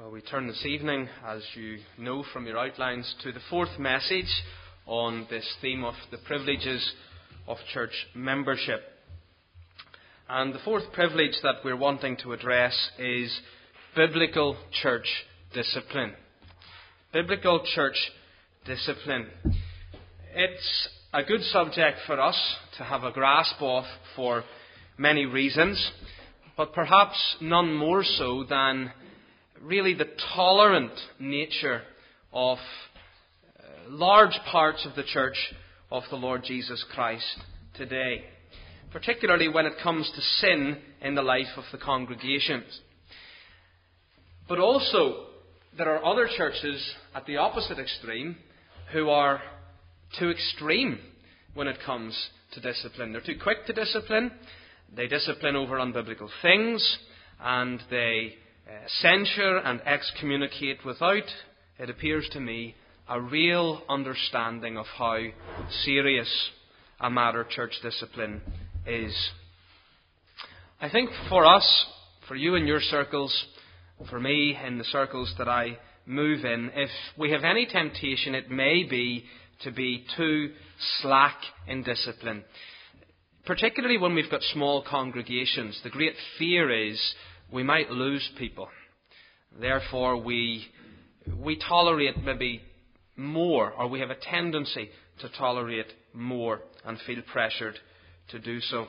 Well, we turn this evening, as you know from your outlines, to the fourth message on this theme of the privileges of church membership. And the fourth privilege that we're wanting to address is biblical church discipline. Biblical church discipline. It's a good subject for us to have a grasp of for many reasons, but perhaps none more so than really the tolerant nature of large parts of the church of the Lord Jesus Christ today, particularly when it comes to sin in the life of the congregations. But also, there are other churches at the opposite extreme who are too extreme when it comes to discipline. They're too quick to discipline. They discipline over unbiblical things, and they censure and excommunicate without, it appears to me, a real understanding of how serious a matter church discipline is. I think for us, for you in your circles, for me in the circles that I move in, if we have any temptation, it may be to be too slack in discipline. Particularly when we've got small congregations. The great fear is we might lose people. Therefore, we tolerate maybe more, or we have a tendency to tolerate more and feel pressured to do so.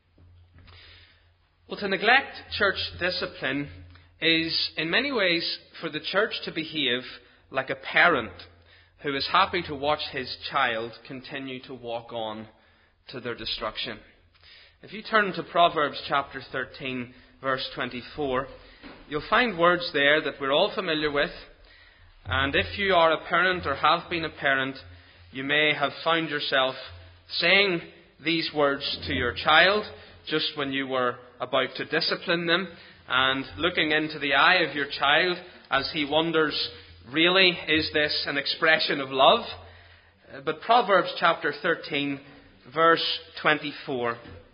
Well, to neglect church discipline is in many ways for the church to behave like a parent who is happy to watch his child continue to walk on to their destruction. If you turn to Proverbs chapter 13, verse 24, you'll find words there that we're all familiar with. And if you are a parent or have been a parent, you may have found yourself saying these words to your child just when you were about to discipline them, and looking into the eye of your child as he wonders, really, is this an expression of love? But Proverbs chapter 13, verse 24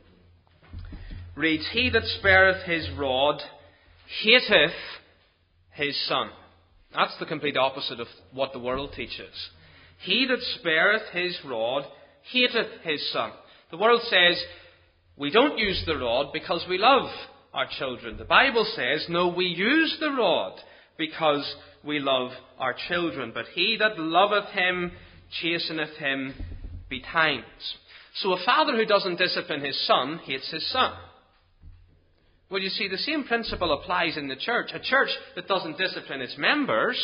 reads, "He that spareth his rod hateth his son." That's the complete opposite of what the world teaches. He that spareth his rod hateth his son. The world says we don't use the rod because we love our children. The Bible says, no, we use the rod because we love our children. But he that loveth him chasteneth him betimes. So a father who doesn't discipline his son hates his son. Well, you see, the same principle applies in the church. A church that doesn't discipline its members,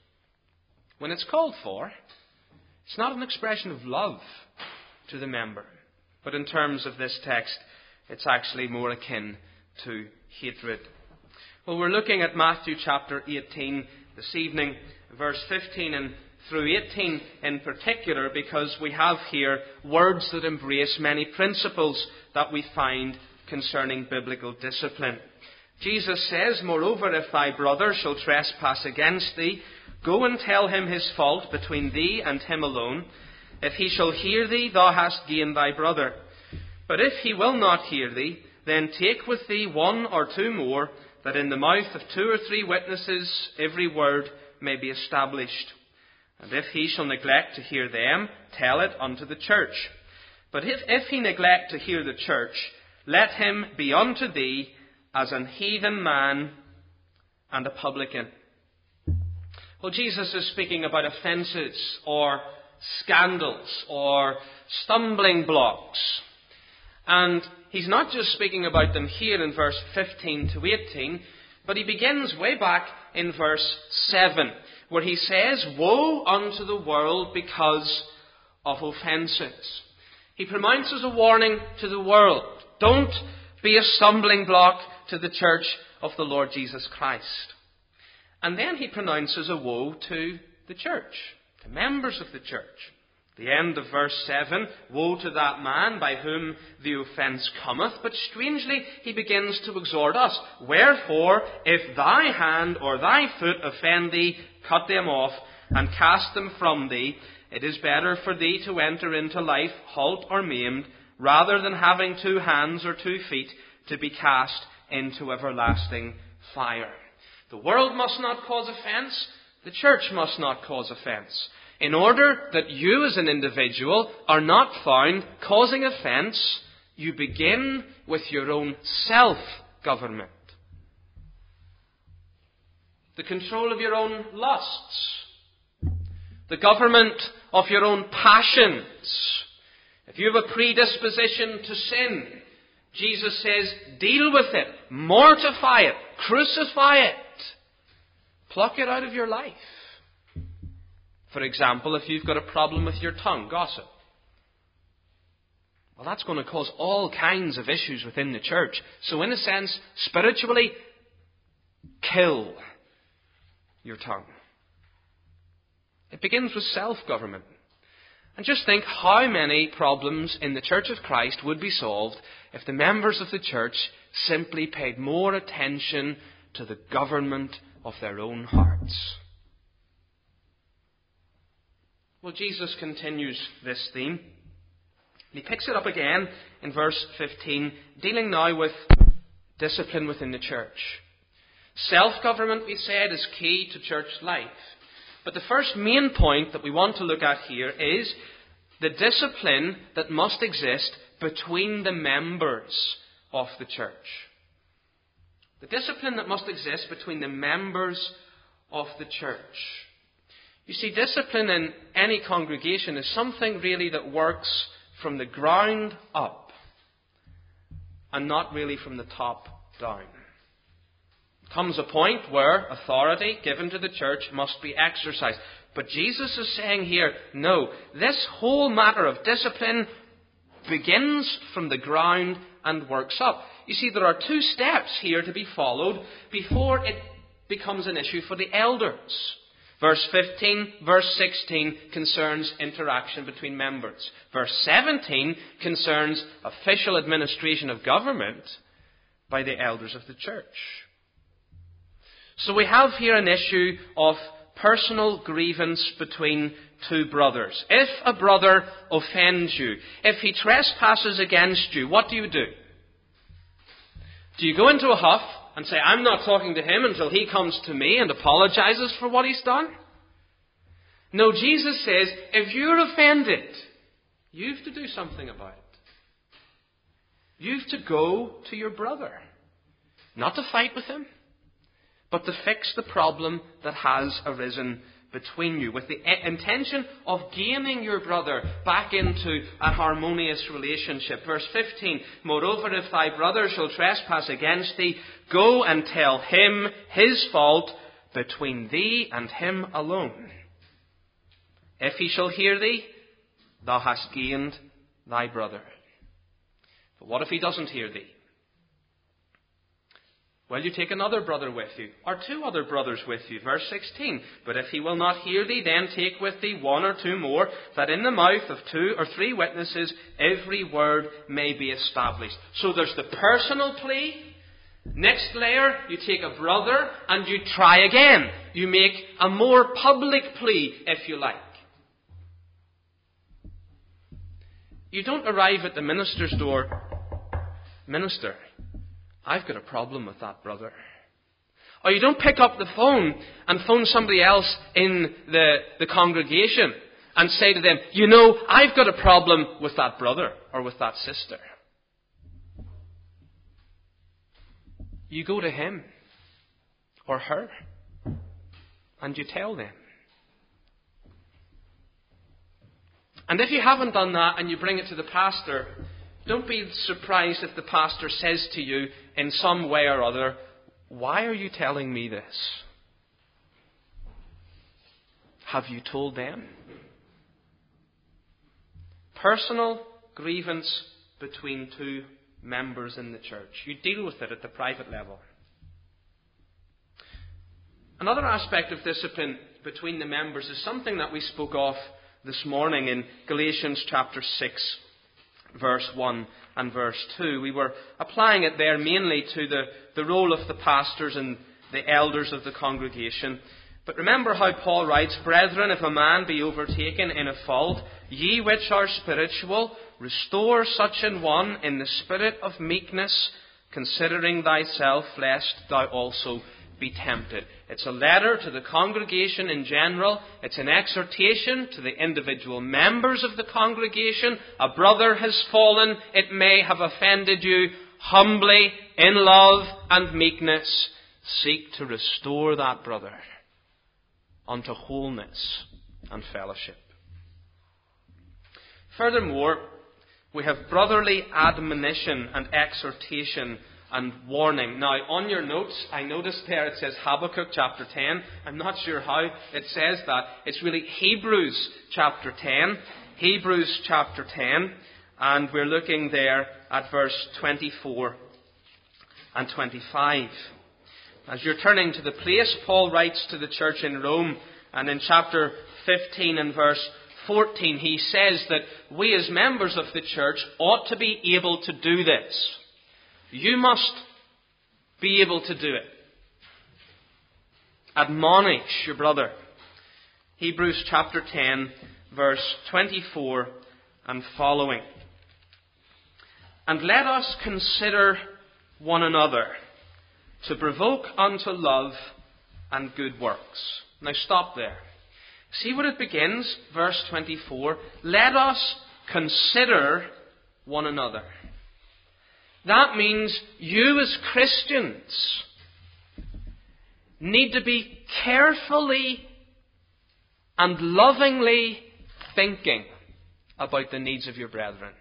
when it's called for, it's not an expression of love to the member. But in terms of this text, it's actually more akin to hatred. Well, we're looking at Matthew chapter 18 this evening, verse 15 and through 18 in particular, because we have here words that embrace many principles that we find concerning biblical discipline. Jesus says, "Moreover, if thy brother shall trespass against thee, go and tell him his fault between thee and him alone. If he shall hear thee, thou hast gained thy brother. But if he will not hear thee, then take with thee one or two more, that in the mouth of 2 or 3 witnesses every word may be established. And if he shall neglect to hear them, tell it unto the church. But if he neglect to hear the church, let him be unto thee as an heathen man and a publican." Well, Jesus is speaking about offences or scandals or stumbling blocks. And he's not just speaking about them here in verse 15 to 18, but he begins way back in verse 7, where he says, "Woe unto the world because of offences." He pronounces a warning to the world. Don't be a stumbling block to the church of the Lord Jesus Christ. And then he pronounces a woe to the church, to members of the church. The end of verse 7, "Woe to that man by whom the offence cometh." But strangely, he begins to exhort us. "Wherefore, if thy hand or thy foot offend thee, cut them off and cast them from thee. It is better for thee to enter into life halt or maimed, rather than having 2 hands or 2 feet to be cast into everlasting fire." The world must not cause offence. The church must not cause offence. In order that you as an individual are not found causing offence, you begin with your own self-government. The control of your own lusts. The government of your own passions. If you have a predisposition to sin, Jesus says, deal with it, mortify it, crucify it, pluck it out of your life. For example, if you've got a problem with your tongue, gossip. Well, that's going to cause all kinds of issues within the church. So in a sense, spiritually, kill your tongue. It begins with self-government. And just think how many problems in the Church of Christ would be solved if the members of the church simply paid more attention to the government of their own hearts. Well, Jesus continues this theme. He picks it up again in verse 15, dealing now with discipline within the church. Self-government, we said, is key to church life. But the first main point that we want to look at here is the discipline that must exist between the members of the church. The discipline that must exist between the members of the church. You see, discipline in any congregation is something really that works from the ground up and not really from the top down. Comes a point where authority given to the church must be exercised. But Jesus is saying here, no, this whole matter of discipline begins from the ground and works up. You see, there are two steps here to be followed before it becomes an issue for the elders. Verse 15, verse 16 concerns interaction between members. Verse 17 concerns official administration of government by the elders of the church. So we have here an issue of personal grievance between two brothers. If a brother offends you, if he trespasses against you, what do? Do you go into a huff and say, I'm not talking to him until he comes to me and apologizes for what he's done? No, Jesus says, if you're offended, you've to do something about it. You've to go to your brother. Not to fight with him, but to fix the problem that has arisen between you, with the intention of gaining your brother back into a harmonious relationship. Verse 15, moreover, if thy brother shall trespass against thee, go and tell him his fault between thee and him alone. If he shall hear thee, thou hast gained thy brother. But what if he doesn't hear thee? Well, you take another brother with you, or two other brothers with you. Verse 16, but if he will not hear thee, then take with thee one or two more, that in the mouth of 2 or 3 witnesses every word may be established. So there's the personal plea. Next layer, you take a brother and you try again. You make a more public plea, if you like. You don't arrive at the minister's door, Minister, I've got a problem with that brother. Or you don't pick up the phone and phone somebody else in the congregation and say to them, you know, I've got a problem with that brother or with that sister. You go to him or her and you tell them. And if you haven't done that and you bring it to the pastor, don't be surprised if the pastor says to you in some way or other, why are you telling me this? Have you told them? Personal grievance between two members in the church. You deal with it at the private level. Another aspect of discipline between the members is something that we spoke of this morning in Galatians chapter 6. Verse 1 and verse 2. We were applying it there mainly to the role of the pastors and the elders of the congregation. But remember how Paul writes, Brethren, if a man be overtaken in a fault, ye which are spiritual, restore such an one in the spirit of meekness, considering thyself, lest thou also be tempted. It's a letter to the congregation in general. It's an exhortation to the individual members of the congregation. A brother has fallen. It may have offended you. Humbly, in love and meekness, seek to restore that brother unto wholeness and fellowship. Furthermore, we have brotherly admonition and exhortation and warning. Now, on your notes, I noticed there it says Habakkuk chapter 10. I'm not sure how it says that. It's really Hebrews chapter 10. Hebrews chapter 10. And we're looking there at verse 24 and 25. As you're turning to the place, Paul writes to the church in Rome, and in chapter 15 and verse 14, he says that we as members of the church ought to be able to do this. You must be able to do it. Admonish your brother. Hebrews chapter 10, verse 24 and following. And let us consider one another to provoke unto love and good works. Now stop there. See what it begins, verse 24. Let us consider one another. That means you as Christians need to be carefully and lovingly thinking about the needs of your brethren.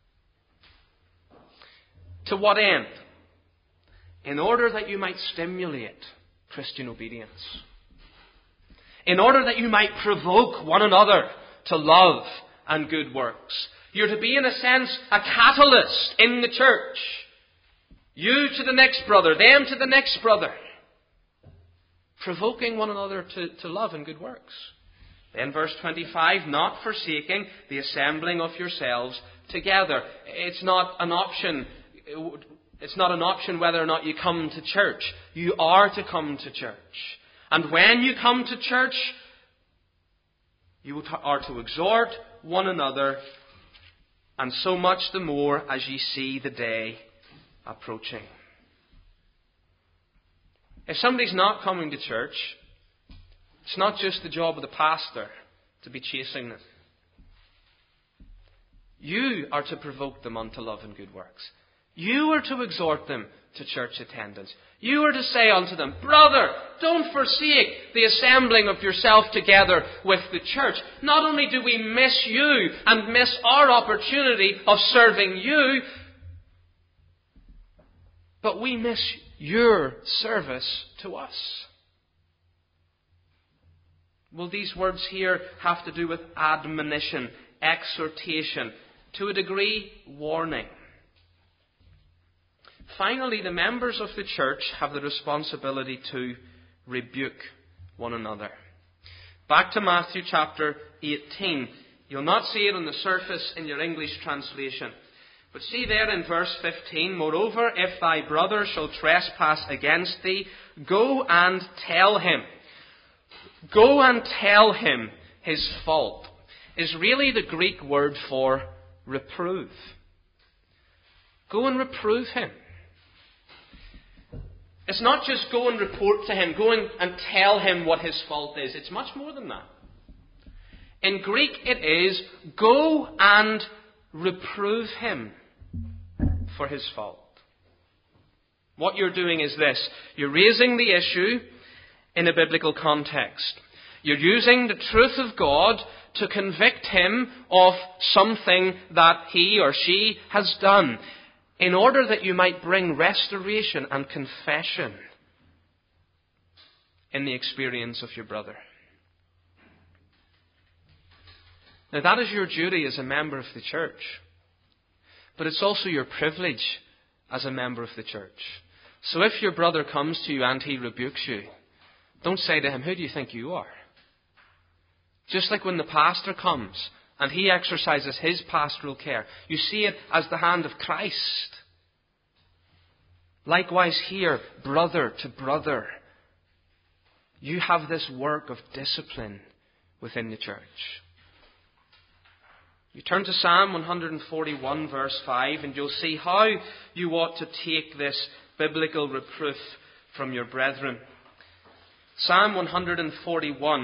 To what end? In order that you might stimulate Christian obedience. In order that you might provoke one another to love and good works. You're to be, in a sense, a catalyst in the church. You to the next brother, them to the next brother. Provoking one another to love and good works. Then verse 25, not forsaking the assembling of yourselves together. It's not an option. It's not an option whether or not you come to church. You are to come to church. And when you come to church, you are to exhort one another, and so much the more as ye see the day approaching. If somebody's not coming to church, it's not just the job of the pastor to be chasing them. You are to provoke them unto love and good works. You are to exhort them to church attendance. You are to say unto them, brother, don't forsake the assembling of yourself together with the church. Not only do we miss you and miss our opportunity of serving you, but we miss your service to us. Well, these words here have to do with admonition, exhortation, to a degree, warning. Finally, the members of the church have the responsibility to rebuke one another. Back to Matthew chapter 18. You'll not see it on the surface in your English translation. But see there in verse 15, moreover, if thy brother shall trespass against thee, go and tell him. Go and tell him his fault is really the Greek word for reprove. Go and reprove him. It's not just go and report to him, go and tell him what his fault is. It's much more than that. In Greek it is, go and reprove him for his fault. What you're doing is this. You're raising the issue in a biblical context. You're using the truth of God to convict him of something that he or she has done, in order that you might bring restoration and confession in the experience of your brother. Now that is your duty as a member of the church. But it's also your privilege as a member of the church. So if your brother comes to you and he rebukes you, don't say to him, who do you think you are? Just like when the pastor comes and he exercises his pastoral care, you see it as the hand of Christ. Likewise here, brother to brother, you have this work of discipline within the church. You turn to Psalm 141 verse 5 and you'll see how you ought to take this biblical reproof from your brethren. Psalm 141,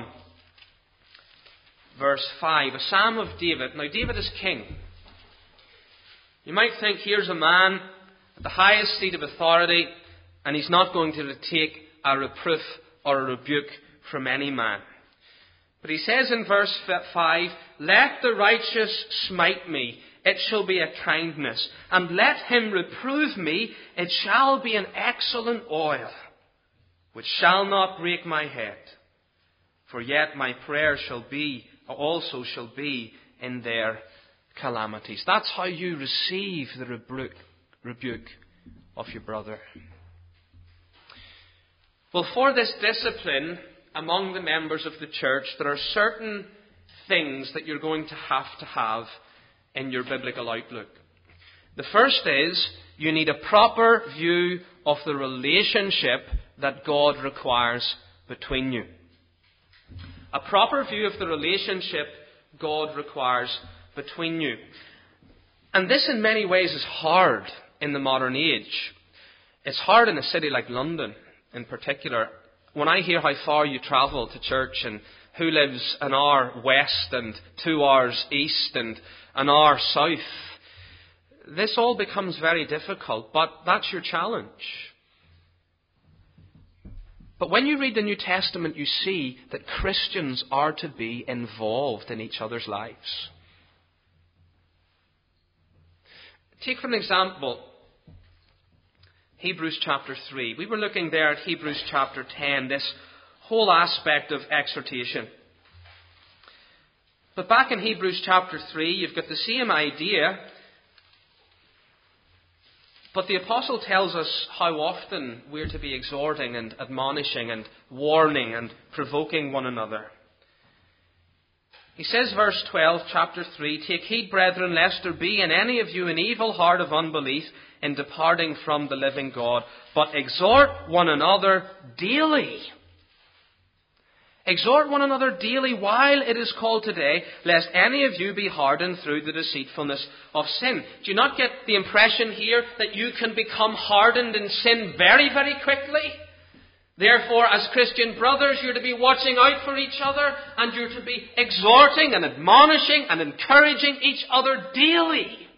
verse 5, a psalm of David. Now, David is king. You might think, here's a man at the highest seat of authority, and he's not going to take a reproof or a rebuke from any man. But he says in verse 5, "Let the righteous smite me, it shall be a kindness. And let him reprove me, it shall be an excellent oil, which shall not break my head. For yet my prayer also shall be in their calamities." That's how you receive the rebuke of your brother. Well, for this discipline among the members of the church, there are certain things that you're going to have in your biblical outlook. The first is, you need a proper view of the relationship that God requires between you. A proper view of the relationship God requires between you. And this in many ways is hard in the modern age. It's hard in a city like London in particular. When I hear how far you travel to church and who lives an hour west and 2 hours east and an hour south, this all becomes very difficult, but that's your challenge. But when you read the New Testament, you see that Christians are to be involved in each other's lives. Take for an example, Hebrews chapter 3. We were looking there at Hebrews chapter 10, this whole aspect of exhortation. But back in Hebrews chapter 3, you've got the same idea. But the apostle tells us how often we're to be exhorting and admonishing and warning and provoking one another. He says, verse 12, chapter 3, "Take heed, brethren, lest there be in any of you an evil heart of unbelief in departing from the living God, but exhort one another daily." Exhort one another daily while it is called today, lest any of you be hardened through the deceitfulness of sin. Do you not get the impression here that you can become hardened in sin very, very quickly? Therefore, as Christian brothers, you're to be watching out for each other, and you're to be exhorting and admonishing and encouraging each other daily.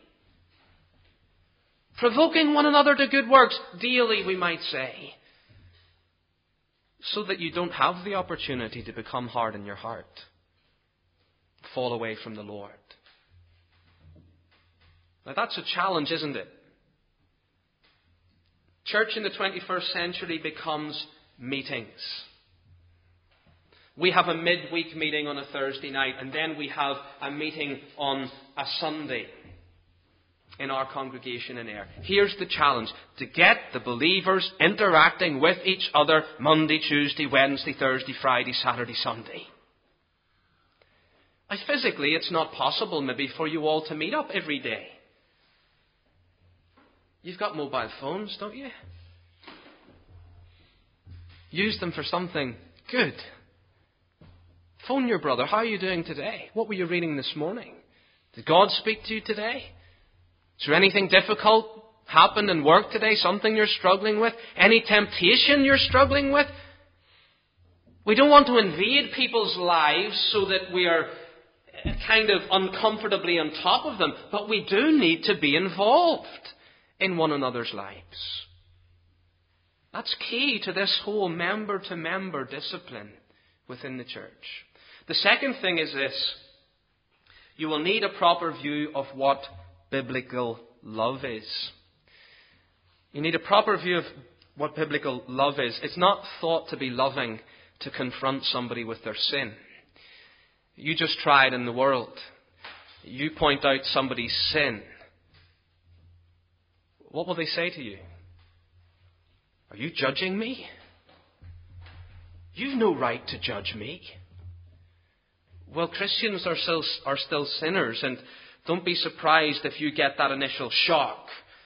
Provoking one another to good works daily, we might say. So that you don't have the opportunity to become hard in your heart. Fall away from the Lord. Now that's a challenge, isn't it? Church in the 21st century becomes meetings. We have a midweek meeting on a Thursday night, and then we have a meeting on a Sunday in our congregation in Ayr. Here's the challenge: to get the believers interacting with each other Monday, Tuesday, Wednesday, Thursday, Friday, Saturday, Sunday. Now, physically, it's not possible maybe for you all to meet up every day. You've got mobile phones, don't you? Use them for something good. Phone your brother. How are you doing today? What were you reading this morning? Did God speak to you today? Is there anything difficult happened in work today? Something you're struggling with? Any temptation you're struggling with? We don't want to invade people's lives so that we are kind of uncomfortably on top of them. But we do need to be involved in one another's lives. That's key to this whole member-to-member discipline within the church. The second thing is this: you will need a proper view of what biblical love is. You need a proper view of what biblical love is. It's not thought to be loving to confront somebody with their sin. You just try it in the world. You point out somebody's sin. What will they say to you? Are you judging me? You've no right to judge me. Well, Christians are still sinners, and don't be surprised if you get that initial shock,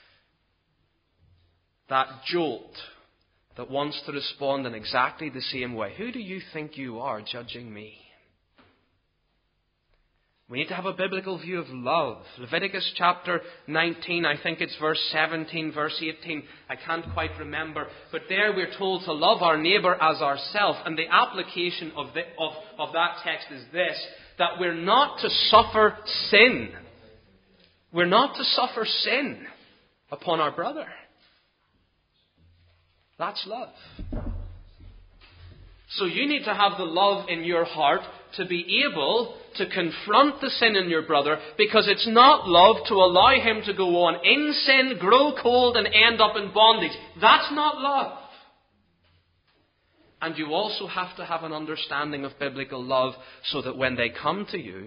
that jolt that wants to respond in exactly the same way. Who do you think you are judging me? We need to have a biblical view of love. Leviticus chapter 19, I think it's verse 17, verse 18. I can't quite remember. But there we're told to love our neighbour as ourselves. And the application of that text is this, that we're not to suffer sin. We're not to suffer sin upon our brother. That's love. So you need to have the love in your heart to be able to confront the sin in your brother, because it's not love to allow him to go on in sin, grow cold and end up in bondage. That's not love. And you also have to have an understanding of biblical love so that when they come to you,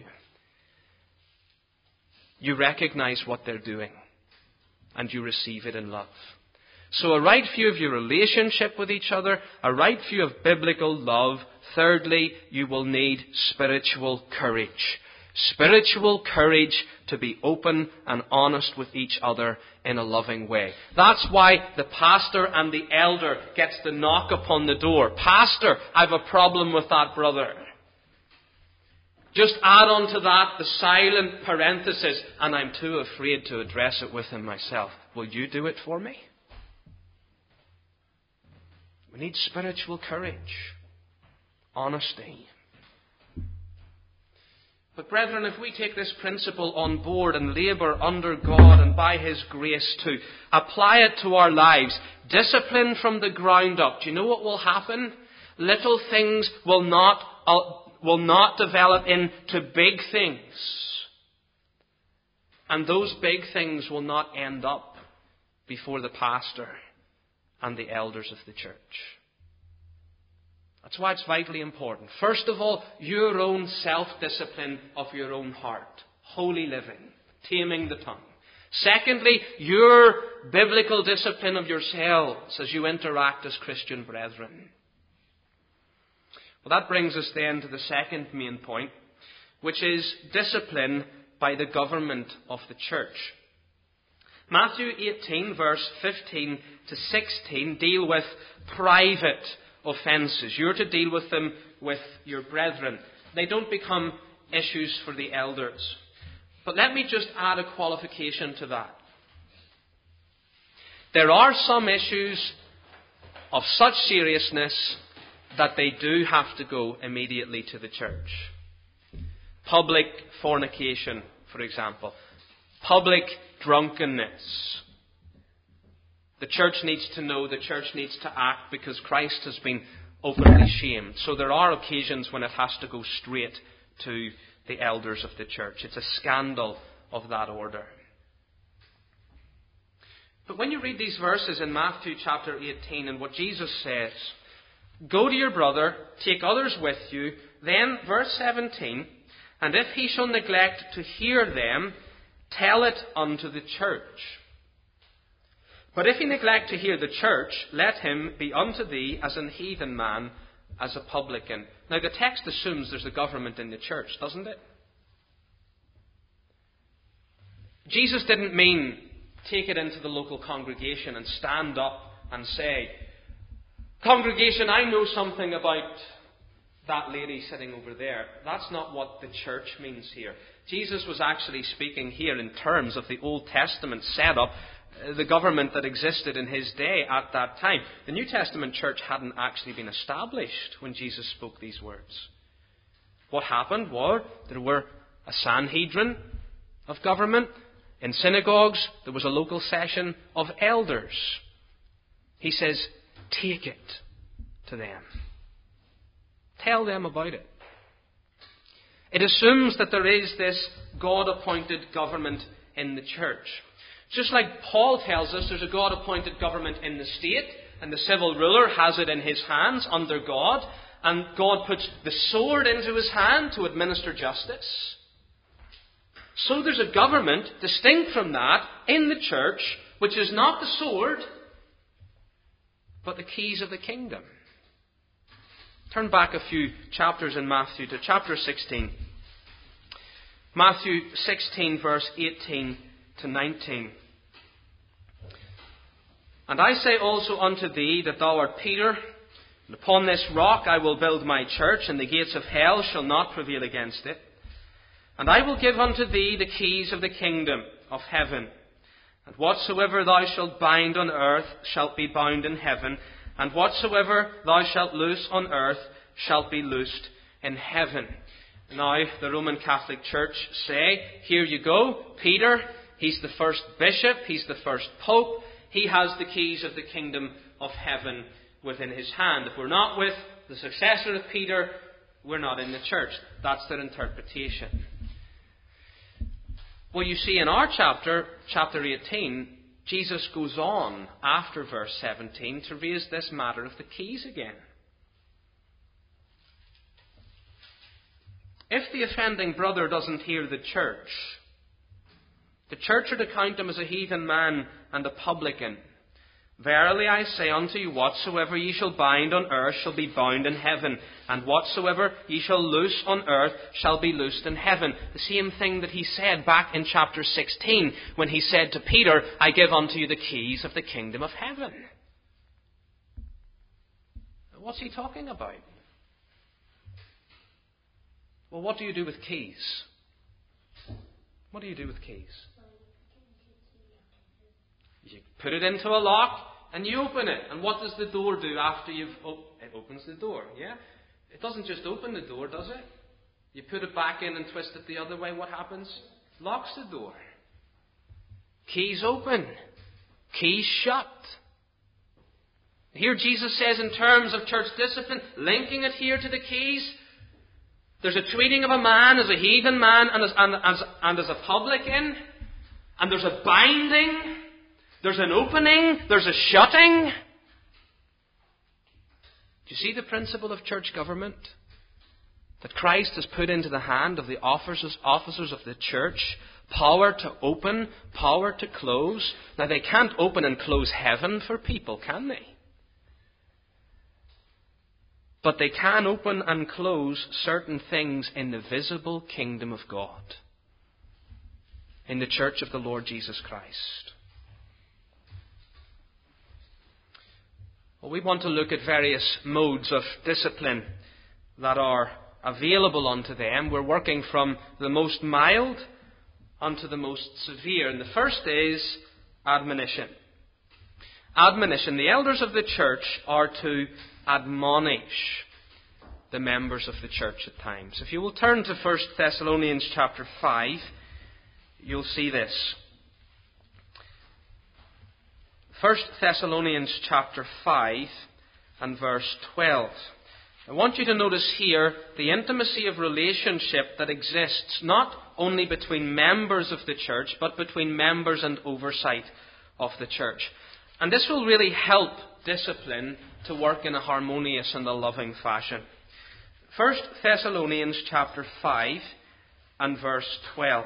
you recognize what they're doing and you receive it in love. So a right view of your relationship with each other, a right view of biblical love. Thirdly, you will need spiritual courage. Spiritual courage to be open and honest with each other in a loving way. That's why the pastor and the elder gets the knock upon the door. Pastor, I've a problem with that brother. Just add on to that the silent parenthesis, and I'm too afraid to address it with him myself. Will you do it for me? We need spiritual courage, honesty. But brethren, if we take this principle on board and labour under God and by His grace to apply it to our lives, discipline from the ground up, do you know what will happen? Little things will not develop into big things. And those big things will not end up before the pastor and the elders of the church. That's why it's vitally important. First of all, your own self-discipline of your own heart. Holy living. Taming the tongue. Secondly, your biblical discipline of yourselves as you interact as Christian brethren. Well, that brings us then to the second main point, which is discipline by the government of the church. Matthew 18, verse 15 to 16 deal with private offences. You're to deal with them with your brethren. They don't become issues for the elders. But let me just add a qualification to that. There are some issues of such seriousness that they do have to go immediately to the church. Public fornication, for example. Public drunkenness. The church needs to know, the church needs to act, because Christ has been openly shamed. So there are occasions when it has to go straight to the elders of the church. It's a scandal of that order. But when you read these verses in Matthew chapter 18 and what Jesus says, go to your brother, take others with you, then, verse 17, and if he shall neglect to hear them, tell it unto the church. But if he neglect to hear the church, let him be unto thee as an heathen man, as a publican. Now the text assumes there's a government in the church, doesn't it? Jesus didn't mean take it into the local congregation and stand up and say, congregation, I know something about that lady sitting over there. That's not what the church means here. Jesus was actually speaking here in terms of the Old Testament setup, the government that existed in his day at that time. The New Testament church hadn't actually been established when Jesus spoke these words. What happened was there were a Sanhedrin of government. In synagogues, there was a local session of elders. He says, take it to them. Tell them about it. It assumes that there is this God-appointed government in the church. Just like Paul tells us there's a God-appointed government in the state, and the civil ruler has it in his hands under God, and God puts the sword into his hand to administer justice. So there's a government distinct from that in the church, which is not the sword, but the keys of the kingdom. Turn back a few chapters in Matthew to chapter 16. Matthew 16, verse 18 to 19. And I say also unto thee that thou art Peter, and upon this rock I will build my church, and the gates of hell shall not prevail against it. And I will give unto thee the keys of the kingdom of heaven. And whatsoever thou shalt bind on earth shall be bound in heaven, and whatsoever thou shalt loose on earth shall be loosed in heaven. Now, the Roman Catholic Church say, here you go, Peter, he's the first bishop, he's the first pope, he has the keys of the kingdom of heaven within his hand. If we're not with the successor of Peter, we're not in the church. That's their interpretation. Well, you see, in our chapter 18, Jesus goes on after verse 17 to raise this matter of the keys again. If the offending brother doesn't hear the church are to count him as a heathen man and a publican. Verily I say unto you, whatsoever ye shall bind on earth shall be bound in heaven, and whatsoever ye shall loose on earth shall be loosed in heaven. The same thing that he said back in chapter 16, when he said to Peter, I give unto you the keys of the kingdom of heaven. What's he talking about? Well, what do you do with keys? What do you do with keys? You put it into a lock and you open it. And what does the door do after it opens the door? Yeah? It doesn't just open the door, does it? You put it back in and twist it the other way, what happens? It locks the door. Keys open. Keys shut. Here Jesus says in terms of church discipline, linking it here to the keys, there's a treating of a man as a heathen man and as a publican, and there's a binding, there's an opening, there's a shutting. Do you see the principle of church government? That Christ has put into the hand of the officers of the church power to open, power to close. Now they can't open and close heaven for people, can they? But they can open and close certain things in the visible kingdom of God, in the church of the Lord Jesus Christ. Well, we want to look at various modes of discipline that are available unto them. We're working from the most mild unto the most severe. And the first is admonition. Admonition. The elders of the church are to admonish the members of the church at times. If you will turn to 1 Thessalonians chapter 5, you'll see this. 1 Thessalonians chapter 5 and verse 12. I want you to notice here the intimacy of relationship that exists not only between members of the church, but between members and oversight of the church. And this will really help discipline to work in a harmonious and a loving fashion. 1 Thessalonians chapter 5 and verse 12.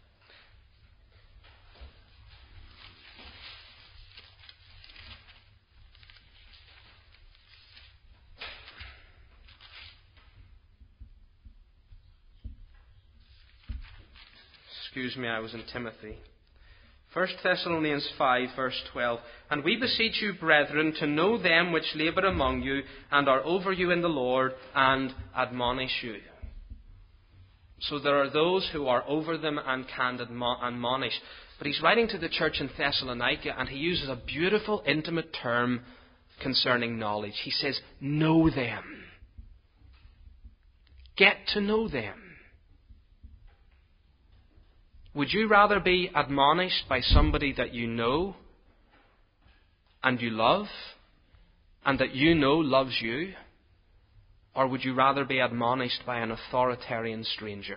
Excuse me, I was in Timothy. 1 Thessalonians 5, verse 12. And we beseech you, brethren, to know them which labour among you, and are over you in the Lord, and admonish you. So there are those who are over them and can admonish. But he's writing to the church in Thessalonica, and he uses a beautiful, intimate term concerning knowledge. He says, know them. Get to know them. Would you rather be admonished by somebody that you know and you love and that you know loves you? Or would you rather be admonished by an authoritarian stranger?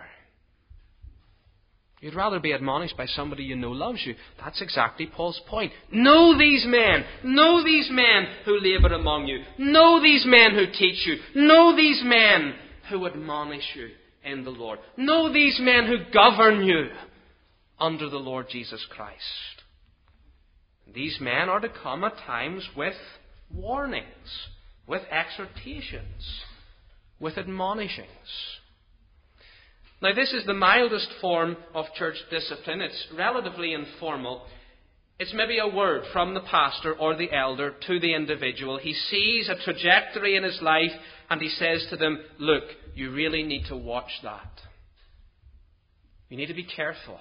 You'd rather be admonished by somebody you know loves you. That's exactly Paul's point. Know these men. Know these men who labour among you. Know these men who teach you. Know these men who admonish you in the Lord. Know these men who govern you under the Lord Jesus Christ. These men are to come at times with warnings, with exhortations, with admonishings. Now, this is the mildest form of church discipline. It's relatively informal. It's maybe a word from the pastor or the elder to the individual. He sees a trajectory in his life and he says to them, look, you really need to watch that. You need to be careful.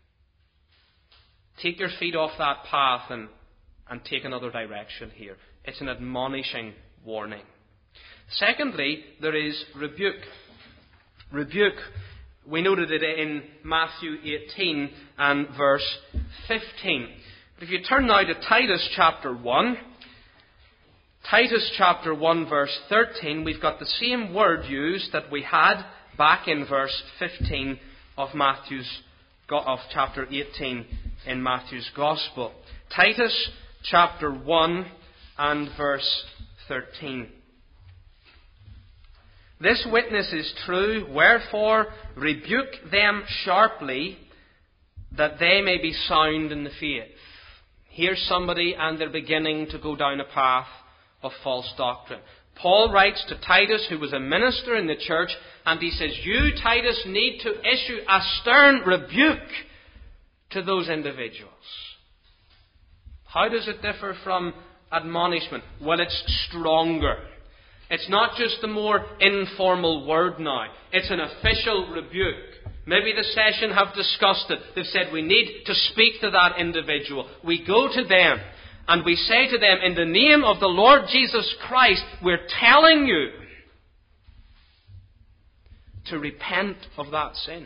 Take your feet off that path and take another direction here. It's an admonishing warning. Secondly, there is rebuke. Rebuke. We noted it in Matthew 18 and verse 15. If you turn now to Titus chapter 1, Titus chapter 1 verse 13, we've got the same word used that we had back in verse 15 of chapter 18 in Matthew's Gospel. Titus chapter 1 and verse 13. This witness is true, wherefore rebuke them sharply, that they may be sound in the faith. Here's somebody and they're beginning to go down a path of false doctrine. Paul writes to Titus, who was a minister in the church, and he says, you, Titus, need to issue a stern rebuke to those individuals. How does it differ from admonishment? Well, it's stronger. It's not just a more informal word now. It's an official rebuke. Maybe the session have discussed it. They've said we need to speak to that individual. We go to them and we say to them, in the name of the Lord Jesus Christ, we're telling you to repent of that sin.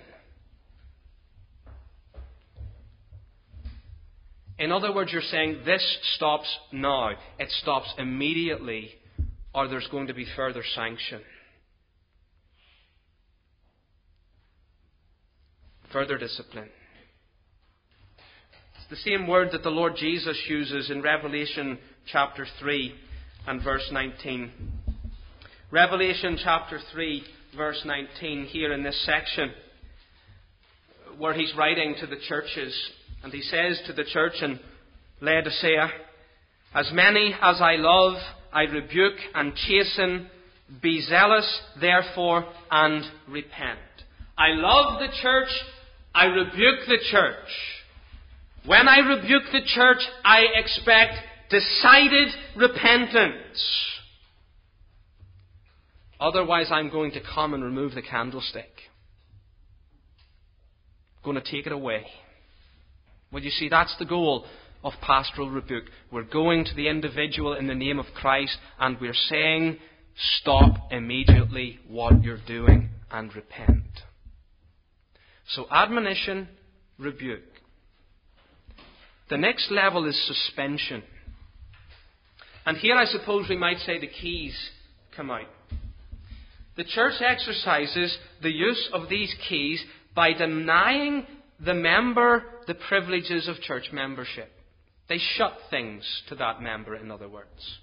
In other words, you're saying this stops now. It stops immediately, or there's going to be further sanction. Further discipline. It's the same word that the Lord Jesus uses in Revelation chapter 3 and verse 19. Revelation chapter 3 verse 19, here in this section, where he's writing to the churches. And he says to the church in Laodicea, as many as I love, I rebuke and chasten. Be zealous, therefore, and repent. I love the church. I rebuke the church. When I rebuke the church, I expect decided repentance. Otherwise, I'm going to come and remove the candlestick. I'm going to take it away. Well, you see, that's the goal of pastoral rebuke. We're going to the individual in the name of Christ and we're saying, stop immediately what you're doing and repent. So admonition, rebuke. The next level is suspension. And here I suppose we might say the keys come out. The church exercises the use of these keys by denying the member the privileges of church membership. They shut things to that member, in other words.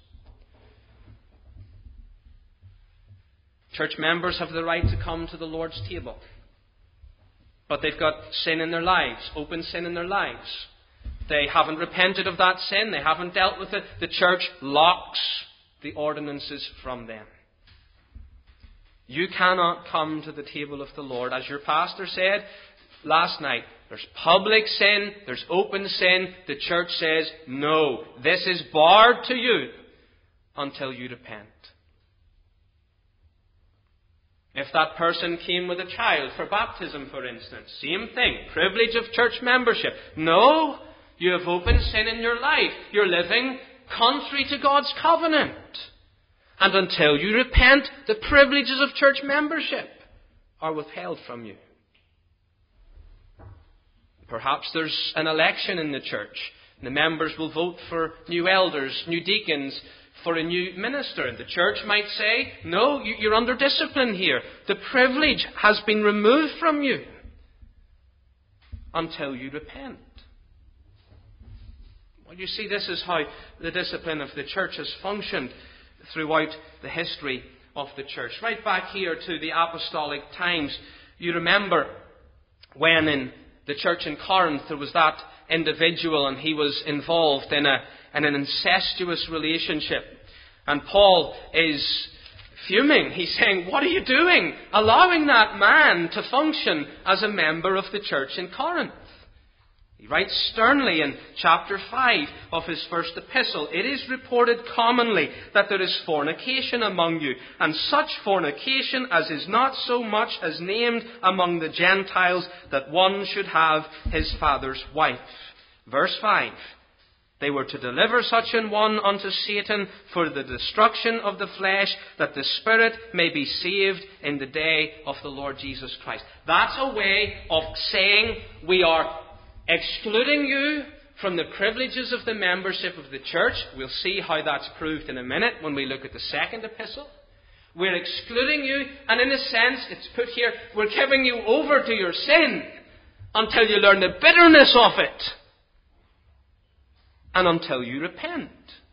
Church members have the right to come to the Lord's table. But they've got sin in their lives, open sin in their lives. They haven't repented of that sin. They haven't dealt with it. The church locks the ordinances from them. You cannot come to the table of the Lord. As your pastor said last night, there's public sin, there's open sin. The church says, no, this is barred to you until you repent. If that person came with a child for baptism, for instance, same thing, privilege of church membership. No, you have open sin in your life. You're living contrary to God's covenant. And until you repent, the privileges of church membership are withheld from you. Perhaps there's an election in the church. The members will vote for new elders, new deacons, for a new minister. And the church might say, no, you're under discipline here. The privilege has been removed from you until you repent. Well, you see, this is how the discipline of the church has functioned throughout the history of the church. Right back here to the apostolic times, you remember when in the church in Corinth there was that individual and he was involved in an incestuous relationship. And Paul is fuming. He's saying, what are you doing? Allowing that man to function as a member of the church in Corinth. He writes sternly in chapter 5 of his first epistle, "It is reported commonly that there is fornication among you, and such fornication as is not so much as named among the Gentiles, that one should have his father's wife." Verse 5. "They were to deliver such an one unto Satan for the destruction of the flesh, that the spirit may be saved in the day of the Lord Jesus Christ." That's a way of saying we are excluding you from the privileges of the membership of the church. We'll see how that's proved in a minute when we look at the second epistle. We're excluding you, and in a sense, it's put here, we're giving you over to your sin until you learn the bitterness of it. And until you repent.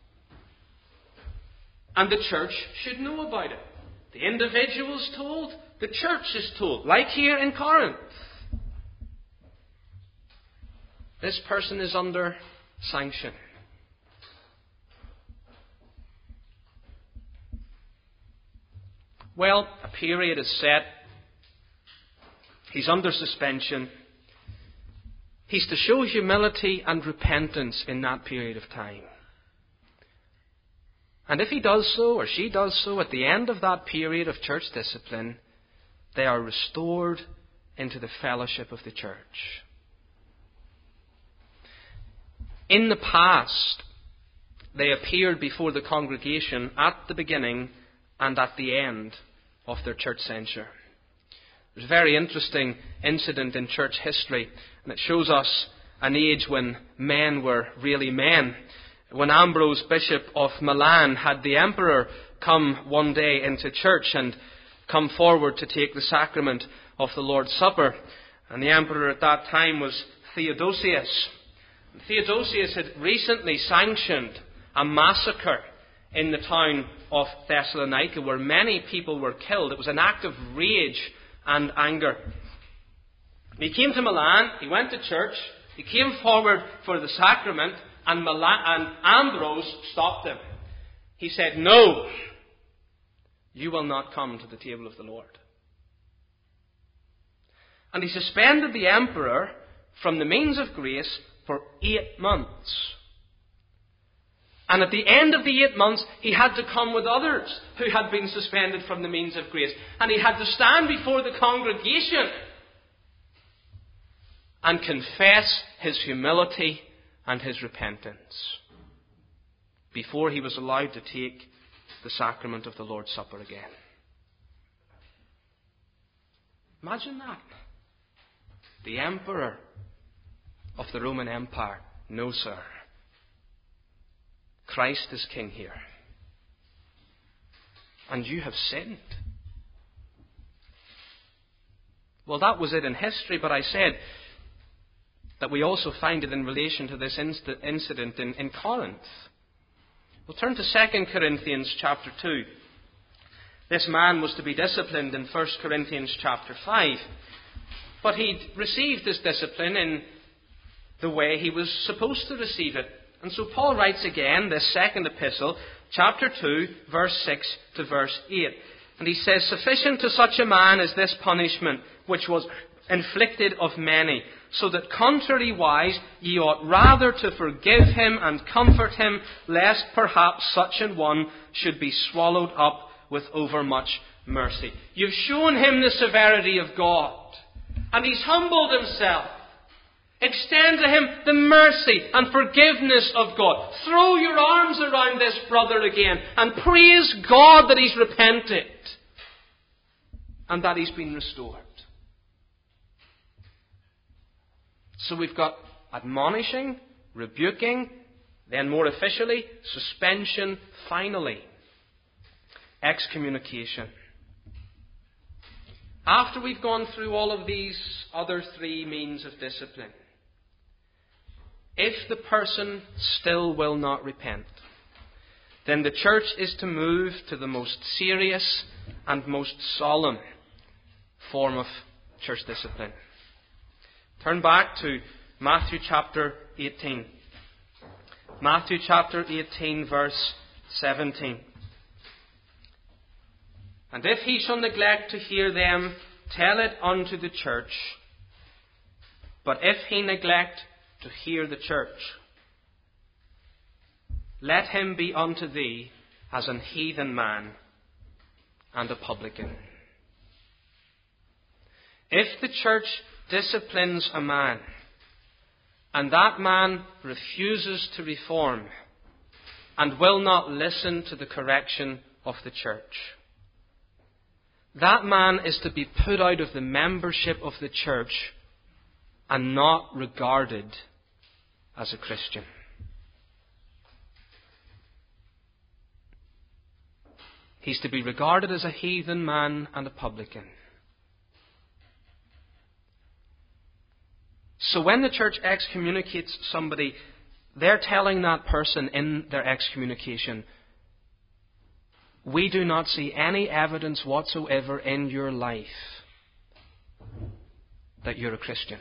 And the church should know about it. The individual is told, the church is told. Like here in Corinth. This person is under sanction. Well, a period is set. He's under suspension. He's to show humility and repentance in that period of time. And if he does so, or she does so, at the end of that period of church discipline, they are restored into the fellowship of the church. In the past, they appeared before the congregation at the beginning and at the end of their church censure. There's a very interesting incident in church history, and it shows us an age when men were really men. When Ambrose, Bishop of Milan, had the emperor come one day into church and come forward to take the sacrament of the Lord's Supper. And the emperor at that time was Theodosius. And Theodosius had recently sanctioned a massacre in the town of Thessalonica where many people were killed. It was an act of rage and anger. He came to Milan, he went to church, he came forward for the sacrament, and Ambrose stopped him. He said, "No, you will not come to the table of the Lord." And he suspended the emperor from the means of grace for 8 months. And at the end of the 8 months, he had to come with others who had been suspended from the means of grace. And he had to stand before the congregation and confess his humility and his repentance before he was allowed to take the sacrament of the Lord's Supper again. Imagine that. The emperor of the Roman Empire. No, sir. Christ is king here. And you have sinned. Well, that was it in history, but I said that we also find it in relation to this incident in Corinth. We'll turn to 2 Corinthians chapter 2. This man was to be disciplined in 1 Corinthians chapter 5. But he'd received this discipline in the way he was supposed to receive it. And so Paul writes again, this second epistle, chapter 2, verse 6 to verse 8. And he says, "Sufficient to such a man is this punishment, which was inflicted of many, so that contrariwise ye ought rather to forgive him and comfort him, lest perhaps such an one should be swallowed up with overmuch mercy." You've shown him the severity of God, and he's humbled himself. Extend to him the mercy and forgiveness of God. Throw your arms around this brother again and praise God that he's repented and that he's been restored. So we've got admonishing, rebuking, then more officially, suspension, finally, excommunication. After we've gone through all of these other three means of discipline, if the person still will not repent, then the church is to move to the most serious and most solemn form of church discipline. Turn back to Matthew chapter 18. Matthew chapter 18, verse 17. "And if he shall neglect to hear them, tell it unto the church. But if he neglect to hear the church. Let him be unto thee as an heathen man and a publican. If the church disciplines a man, and that man refuses to reform, and will not listen to the correction of the church, that man is to be put out of the membership of the church and not regarded as a Christian. He's to be regarded as a heathen man and a publican. So when the church excommunicates somebody, they're telling that person in their excommunication, we do not see any evidence whatsoever in your life that you're a Christian.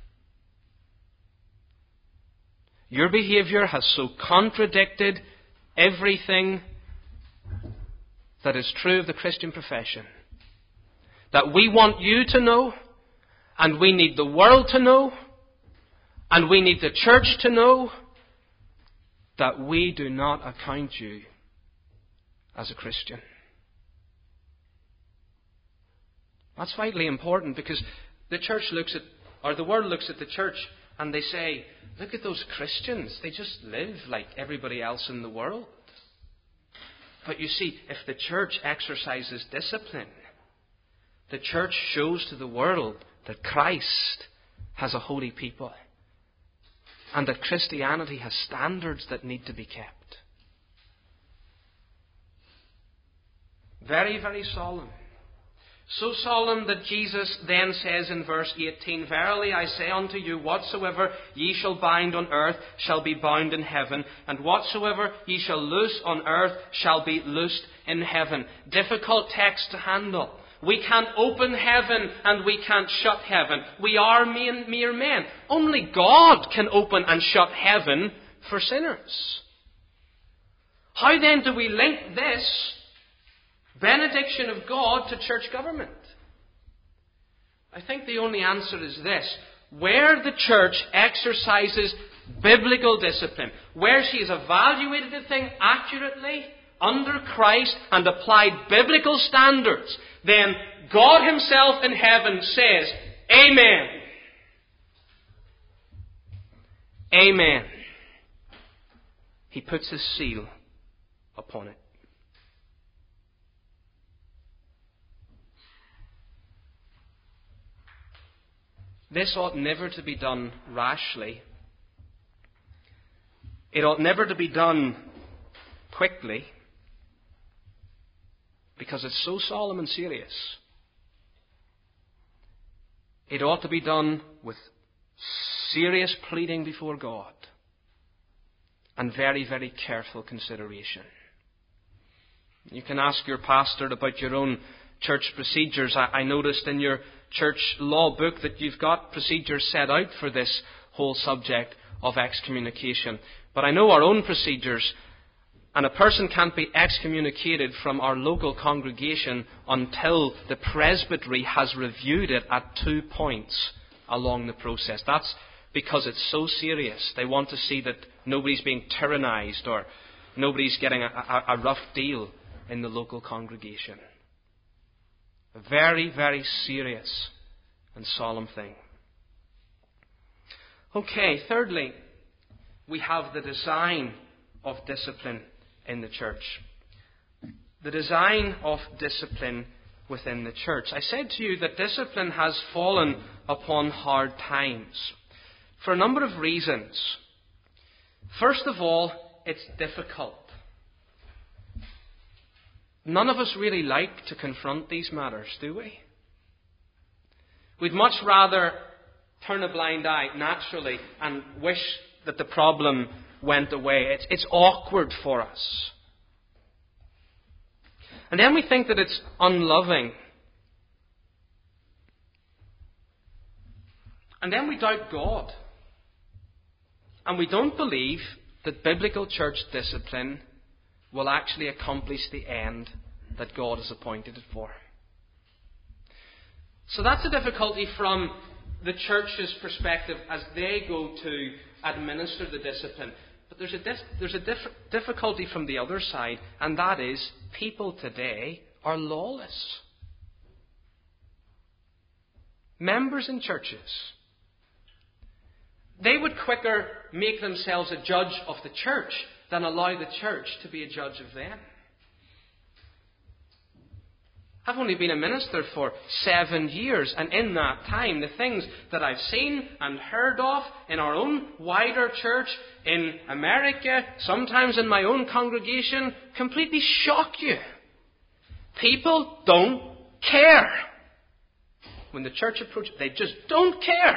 Your behaviour has so contradicted everything that is true of the Christian profession that we want you to know, and we need the world to know, and we need the church to know that we do not account you as a Christian. That's vitally important, because the church looks at, or the world looks at the church and they say, look at those Christians, they just live like everybody else in the world. But you see, if the church exercises discipline, the church shows to the world that Christ has a holy people and that Christianity has standards that need to be kept. Very, very solemn. So solemn that Jesus then says in verse 18, Verily I say unto you, whatsoever ye shall bind on earth shall be bound in heaven, and whatsoever ye shall loose on earth shall be loosed in heaven. Difficult text to handle. We can't open heaven and we can't shut heaven. We are mere men. Only God can open and shut heaven for sinners. How then do we link this benediction of God to church government? I think the only answer is this. Where the church exercises biblical discipline, where she has evaluated the thing accurately under Christ and applied biblical standards, then God Himself in heaven says, Amen. Amen. He puts His seal upon it. This ought never to be done rashly. It ought never to be done quickly, because it's so solemn and serious. It ought to be done with serious pleading before God and very, very careful consideration. You can ask your pastor about your own church procedures. I noticed in your church law book that you've got procedures set out for this whole subject of excommunication. But I know our own procedures, and a person can't be excommunicated from our local congregation until the presbytery has reviewed it at 2 points along the process. That's because it's so serious. They want to see that nobody's being tyrannized or nobody's getting a rough deal in the local congregation. A very, very serious and solemn thing. Okay, thirdly, we have the design of discipline in the church. The design of discipline within the church. I said to you that discipline has fallen upon hard times for a number of reasons. First of all, it's difficult. None of us really like to confront these matters, do we? We'd much rather turn a blind eye naturally and wish that the problem went away. It's awkward for us. And then we think that it's unloving. And then we doubt God. And we don't believe that biblical church discipline will actually accomplish the end that God has appointed it for. So that's a difficulty from the church's perspective as they go to administer the discipline. But there's a difficulty from the other side, and that is people today are lawless. Members in churches, they would quicker make themselves a judge of the church than allow the church to be a judge of them. I've only been a minister for 7 years, and in that time, the things that I've seen and heard of in our own wider church, in America, sometimes in my own congregation, completely shock you. People don't care. When the church approaches, they just don't care.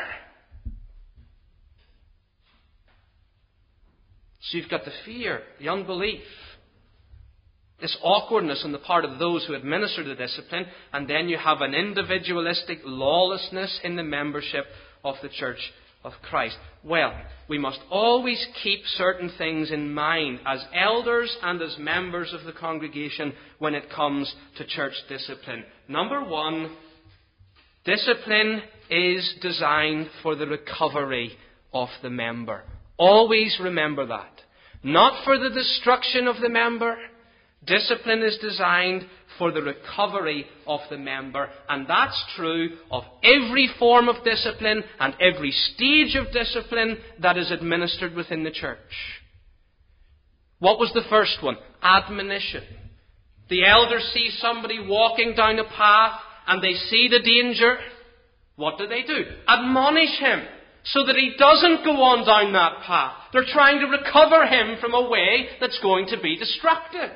So you've got the fear, the unbelief, this awkwardness on the part of those who administer the discipline, and then you have an individualistic lawlessness in the membership of the Church of Christ. Well, we must always keep certain things in mind as elders and as members of the congregation when it comes to church discipline. Number one, discipline is designed for the recovery of the member. Always remember that. Not for the destruction of the member. Discipline is designed for the recovery of the member. And that's true of every form of discipline and every stage of discipline that is administered within the church. What was the first one? Admonition. The elders see somebody walking down a path and they see the danger. What do? Admonish him so that he doesn't go on down that path. They're trying to recover him from a way that's going to be destructive.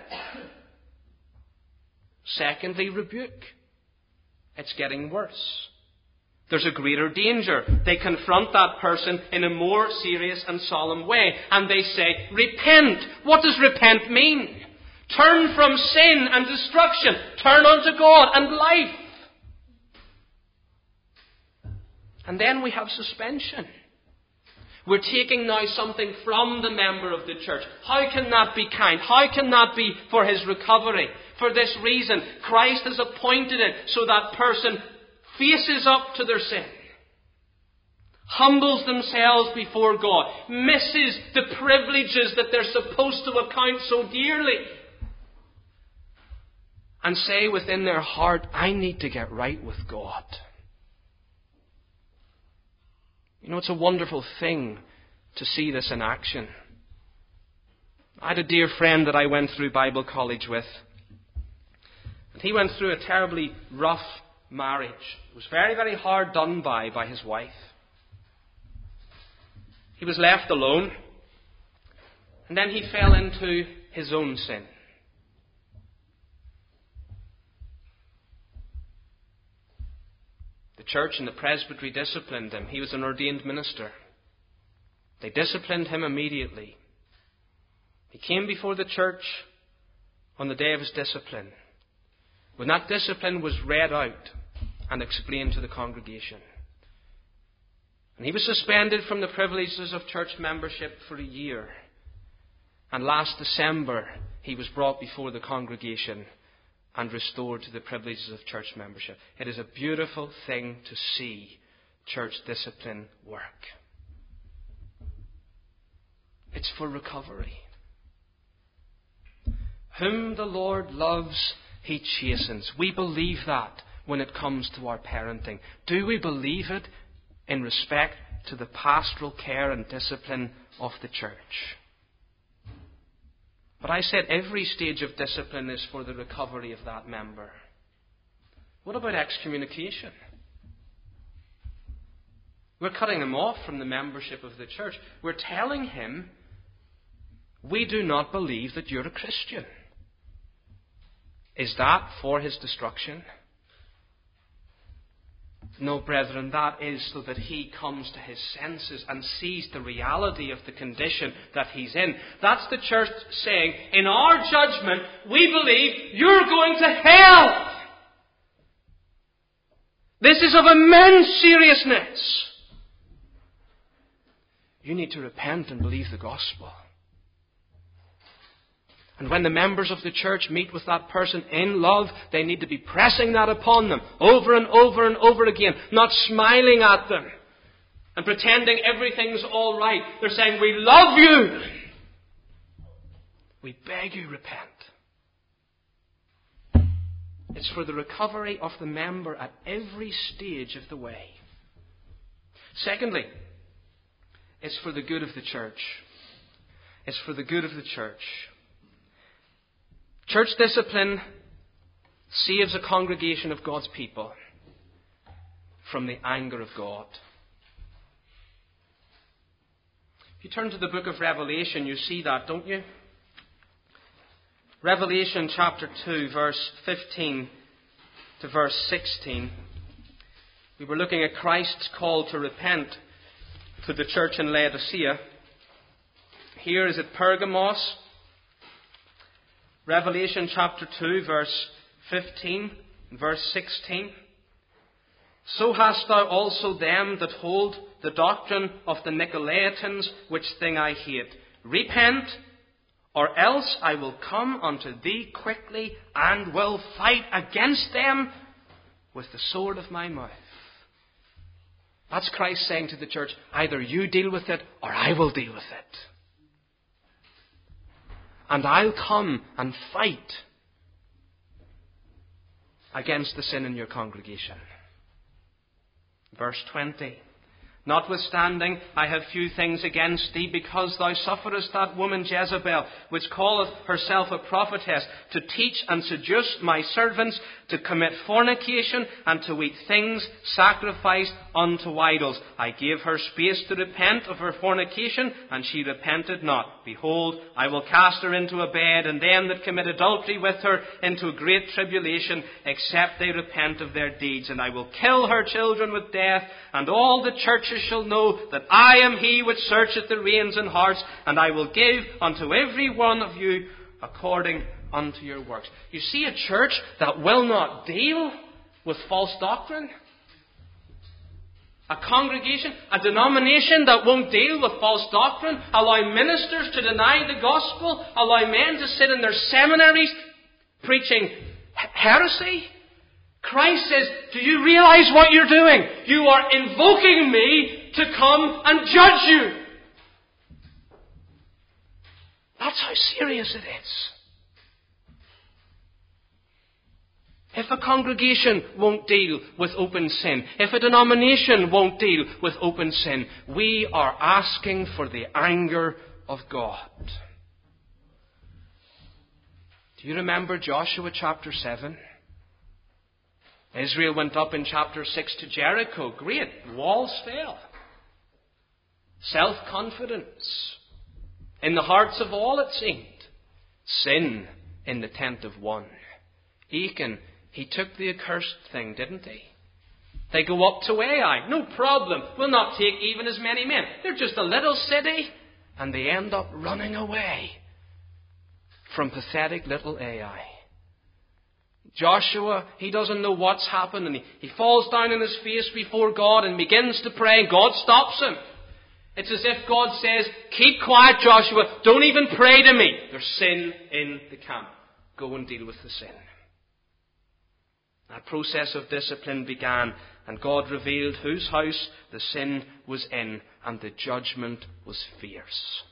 Secondly, rebuke. It's getting worse. There's a greater danger. They confront that person in a more serious and solemn way. And they say, repent. What does repent mean? Turn from sin and destruction. Turn unto God and life. And then we have suspension. We're taking now something from the member of the church. How can that be kind? How can that be for his recovery? For this reason, Christ has appointed it so that person faces up to their sin, humbles themselves before God, misses the privileges that they're supposed to account so dearly, and say within their heart, I need to get right with God. You know, it's a wonderful thing to see this in action. I had a dear friend that I went through Bible college with. And he went through a terribly rough marriage. It was very, very hard done by his wife. He was left alone. And then he fell into his own sin. The church and the presbytery disciplined him. He was an ordained minister. They disciplined him immediately. He came before the church on the day of his discipline. When that discipline was read out and explained to the congregation. And he was suspended from the privileges of church membership for a year. And last December, he was brought before the congregation and restored to the privileges of church membership. It is a beautiful thing to see church discipline work. It's for recovery. Whom the Lord loves, He chastens. We believe that when it comes to our parenting. Do we believe it in respect to the pastoral care and discipline of the church? But I said every stage of discipline is for the recovery of that member. What about excommunication? We're cutting him off from the membership of the church. We're telling him, we do not believe that you're a Christian. Is that for his destruction? No, brethren, that is so that he comes to his senses and sees the reality of the condition that he's in. That's the church saying, in our judgment, we believe you're going to hell. This is of immense seriousness. You need to repent and believe the gospel. And when the members of the church meet with that person in love, they need to be pressing that upon them over and over and over again. Not smiling at them, and pretending everything's all right. They're saying, we love you. We beg you, repent. It's for the recovery of the member at every stage of the way. Secondly, it's for the good of the church. It's for the good of the church. Church discipline saves a congregation of God's people from the anger of God. If you turn to the book of Revelation, you see that, don't you? Revelation chapter 2, verse 15 to verse 16. We were looking at Christ's call to repent to the church in Laodicea. Here is at Pergamos. Revelation chapter 2, verse 15 and verse 16. So hast thou also them that hold the doctrine of the Nicolaitans, which thing I hate. Repent, or else I will come unto thee quickly, and will fight against them with the sword of my mouth. That's Christ saying to the church, either you deal with it, or I will deal with it. And I'll come and fight against the sin in your congregation. Verse 20. Notwithstanding, I have few things against thee, because thou sufferest that woman Jezebel, which calleth herself a prophetess, to teach and seduce my servants to commit fornication, and to eat things sacrificed unto idols. I gave her space to repent of her fornication, and she repented not. Behold, I will cast her into a bed, and them that commit adultery with her into a great tribulation, except they repent of their deeds. And I will kill her children with death, and all the churches shall know that I am he which searcheth the reins and hearts, and I will give unto every one of you according unto your works. You see a church that will not deal with false doctrine. A congregation, a denomination that won't deal with false doctrine, allow ministers to deny the gospel, allow men to sit in their seminaries preaching heresy. Christ says, do you realize what you're doing? You are invoking me to come and judge you. That's how serious it is. If a congregation won't deal with open sin, if a denomination won't deal with open sin, we are asking for the anger of God. Do you remember Joshua chapter 7? Israel went up in chapter 6 to Jericho. Great. Walls fell. Self-confidence in the hearts of all, it seemed. Sin in the tent of one. Achan, he took the accursed thing, didn't he? They go up to Ai. No problem. We'll not take even as many men. They're just a little city. And they end up running away from pathetic little Ai. Joshua, he doesn't know what's happened, and he falls down on his face before God and begins to pray, and God stops him. It's as if God says, keep quiet, Joshua, don't even pray to me. There's sin in the camp. Go and deal with the sin. That process of discipline began, and God revealed whose house the sin was in, and the judgment was fierce.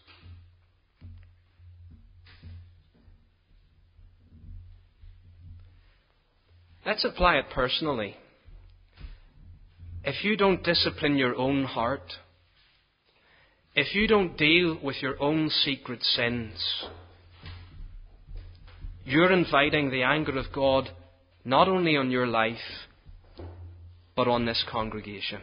Let's apply it personally. If you don't discipline your own heart, if you don't deal with your own secret sins, you're inviting the anger of God not only on your life, but on this congregation.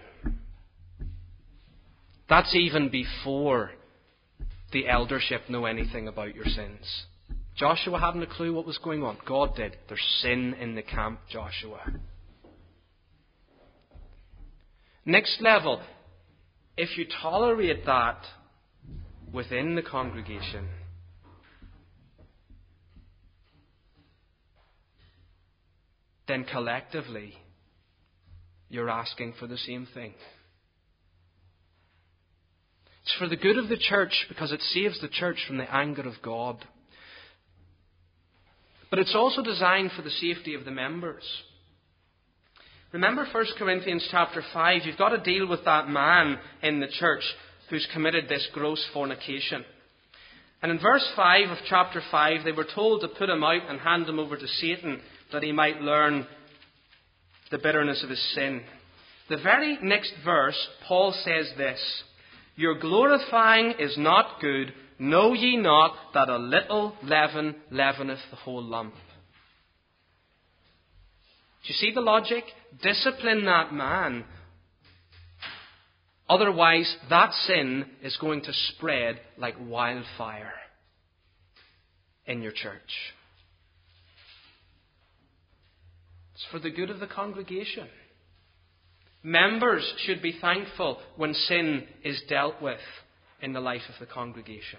That's even before the eldership know anything about your sins. Joshua hadn't a clue what was going on. God did. There's sin in the camp, Joshua. Next level, if you tolerate that within the congregation, then collectively you're asking for the same thing. It's for the good of the church because it saves the church from the anger of God. But it's also designed for the safety of the members. Remember 1 Corinthians chapter 5. You've got to deal with that man in the church who's committed this gross fornication. And in verse 5 of chapter 5, they were told to put him out and hand him over to Satan that he might learn the bitterness of his sin. The very next verse, Paul says this: "Your glorifying is not good. Know ye not that a little leaven leaveneth the whole lump?" Do you see the logic? Discipline that man. Otherwise, that sin is going to spread like wildfire in your church. It's for the good of the congregation. Members should be thankful when sin is dealt with in the life of the congregation.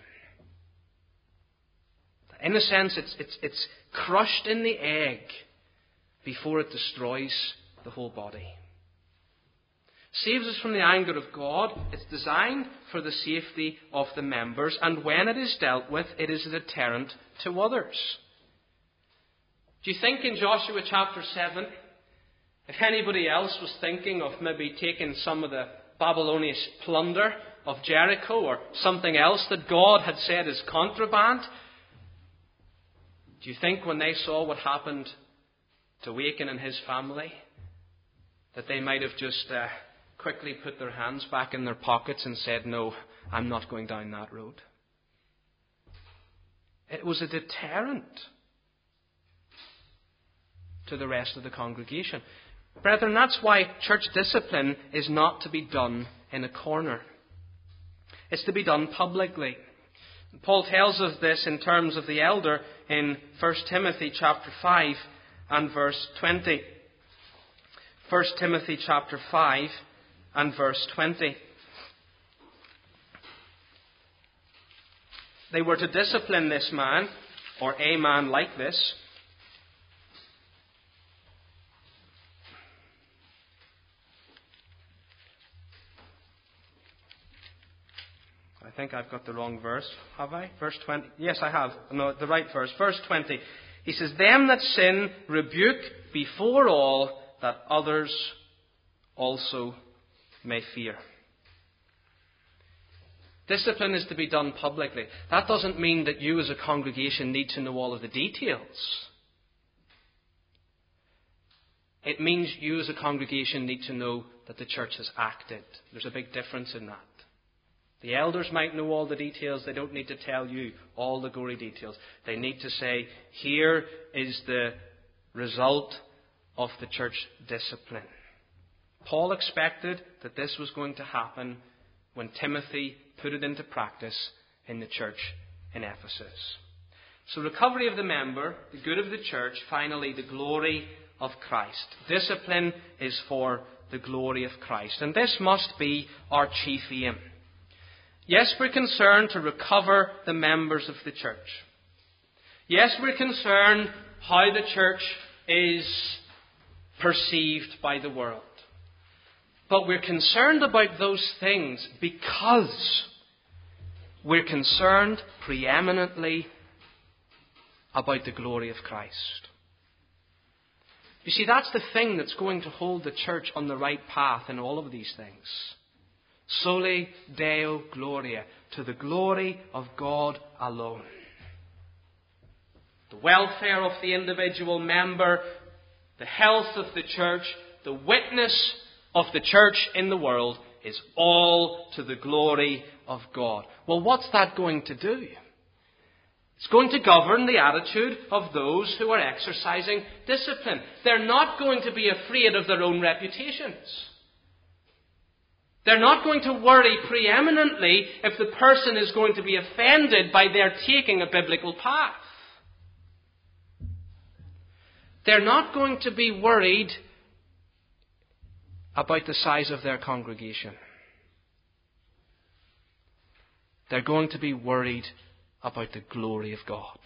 In a sense, it's crushed in the egg before it destroys the whole body. Saves us from the anger of God. It's designed for the safety of the members, and when it is dealt with, it is a deterrent to others. Do you think in Joshua chapter 7, if anybody else was thinking of maybe taking some of the Babylonian plunder of Jericho or something else that God had said is contraband, do you think when they saw what happened to Achan and his family, that they might have just quickly put their hands back in their pockets and said, "No, I'm not going down that road"? It was a deterrent to the rest of the congregation. Brethren, that's why church discipline is not to be done in a corner. It's to be done publicly. Paul tells us this in terms of the elder in 1 Timothy chapter 5 and verse 20. 1 Timothy chapter 5 and verse 20. They were to discipline this man, or a man like this. I think I've got the wrong verse, have I? Verse 20. Yes, I have. No, the right verse. Verse 20. He says, "Them that sin rebuke before all, that others also may fear." Discipline is to be done publicly. That doesn't mean that you as a congregation need to know all of the details. It means you as a congregation need to know that the church has acted. There's a big difference in that. The elders might know all the details. They don't need to tell you all the gory details. They need to say, here is the result of the church discipline. Paul expected that this was going to happen when Timothy put it into practice in the church in Ephesus. So recovery of the member, the good of the church, finally the glory of Christ. Discipline is for the glory of Christ. And this must be our chief aim. Yes, we're concerned to recover the members of the church. Yes, we're concerned how the church is perceived by the world. But we're concerned about those things because we're concerned preeminently about the glory of Christ. You see, that's the thing that's going to hold the church on the right path in all of these things. Soli Deo Gloria, to the glory of God alone. The welfare of the individual member, the health of the church, the witness of the church in the world is all to the glory of God. Well, what's that going to do? It's going to govern the attitude of those who are exercising discipline. They're not going to be afraid of their own reputations. They're not going to worry preeminently if the person is going to be offended by their taking a biblical path. They're not going to be worried about the size of their congregation. They're going to be worried about the glory of God.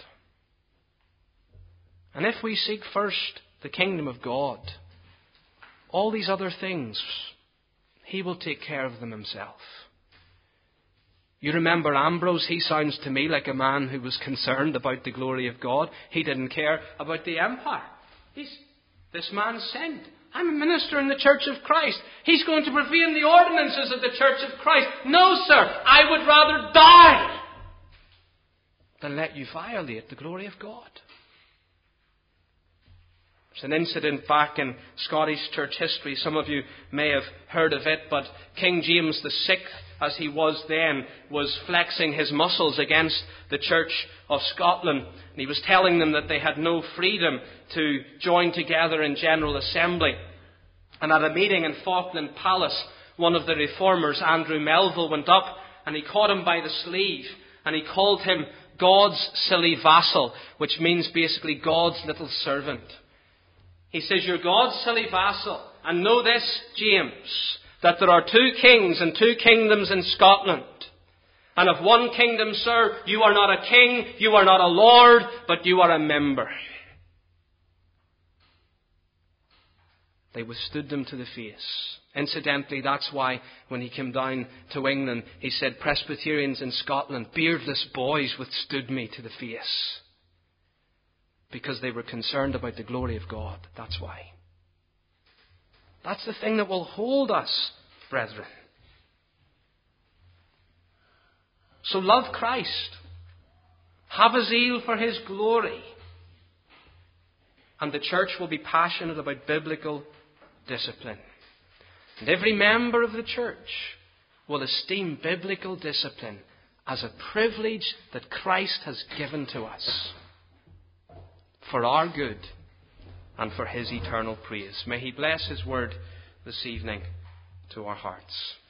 And if we seek first the kingdom of God, all these other things, He will take care of them Himself. You remember Ambrose? He sounds to me like a man who was concerned about the glory of God. He didn't care about the empire. This man sinned. I'm a minister in the Church of Christ. He's going to profane the ordinances of the Church of Christ. No, sir, I would rather die than let you violate the glory of God. There's an incident back in Scottish church history. Some of you may have heard of it, but King James VI, as he was then, was flexing his muscles against the Church of Scotland. And he was telling them that they had no freedom to join together in General Assembly. And at a meeting in Falkland Palace, one of the reformers, Andrew Melville, went up and he caught him by the sleeve and he called him God's silly vassal, which means basically God's little servant. He says, "You're God's silly vassal. And know this, James, that there are 2 kings and 2 kingdoms in Scotland. And of one kingdom, sir, you are not a king, you are not a lord, but you are a member." They withstood them to the face. Incidentally, that's why when he came down to England, he said, "Presbyterians in Scotland, beardless boys withstood me to the face." Because they were concerned about the glory of God. That's why. That's the thing that will hold us, brethren. So love Christ. Have a zeal for His glory. And the church will be passionate about biblical discipline. And every member of the church will esteem biblical discipline as a privilege that Christ has given to us for our good and for His eternal praise. May He bless His word this evening to our hearts.